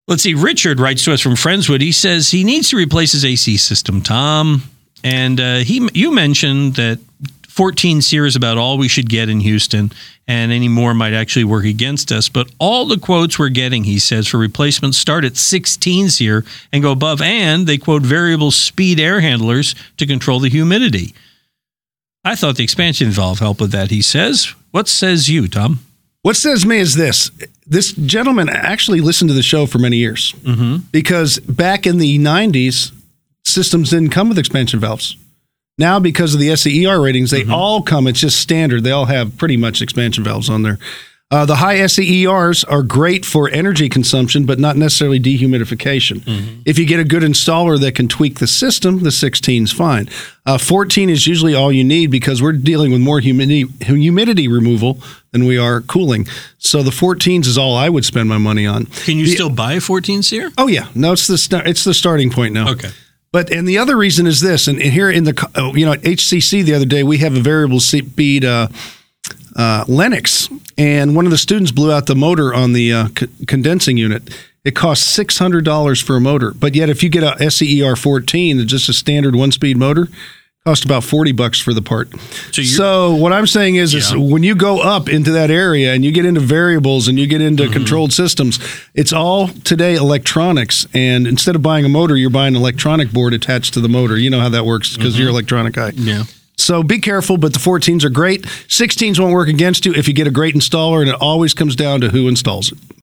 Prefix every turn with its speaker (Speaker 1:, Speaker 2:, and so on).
Speaker 1: Let's see. Richard writes to us from Friendswood. He says he needs to replace his AC system, Tom. And you mentioned that 14 SEER is about all we should get in Houston, and any more might actually work against us. But all the quotes we're getting, he says, for replacements start at 16 SEER and go above, and they quote variable speed air handlers to control the humidity. I thought the expansion valve helped with that, he says. What says you, Tom?
Speaker 2: What says me is this. This gentleman actually listened to the show for many years because back in the 90s, systems didn't come with expansion valves. Now, because of the SEER ratings, they all come. It's just standard. They all have pretty much expansion valves on there. The high SEERs are great for energy consumption, but not necessarily dehumidification. If you get a good installer that can tweak the system, the 16 is fine. 14 is usually all you need because we're dealing with more humidity removal than we are cooling. So the 14s is all I would spend my money on.
Speaker 1: Can you still buy a 14 SEER?
Speaker 2: Oh, yeah. No, it's the starting point now.
Speaker 1: Okay.
Speaker 2: And the other reason is this, and here in the, at HCC the other day, we have a variable speed Lennox, and one of the students blew out the motor on the condensing unit. It costs $600 for a motor, but yet if you get a SEER 14, just a standard one-speed motor, cost about $40 for the part. So what I'm saying is when you go up into that area and you get into variables and you get into controlled systems, it's all today electronics. And instead of buying a motor, you're buying an electronic board attached to the motor. You know how that works because you're an electronic guy.
Speaker 1: Yeah.
Speaker 2: So be careful, but the 14s are great. 16s won't work against you if you get a great installer, and it always comes down to who installs it.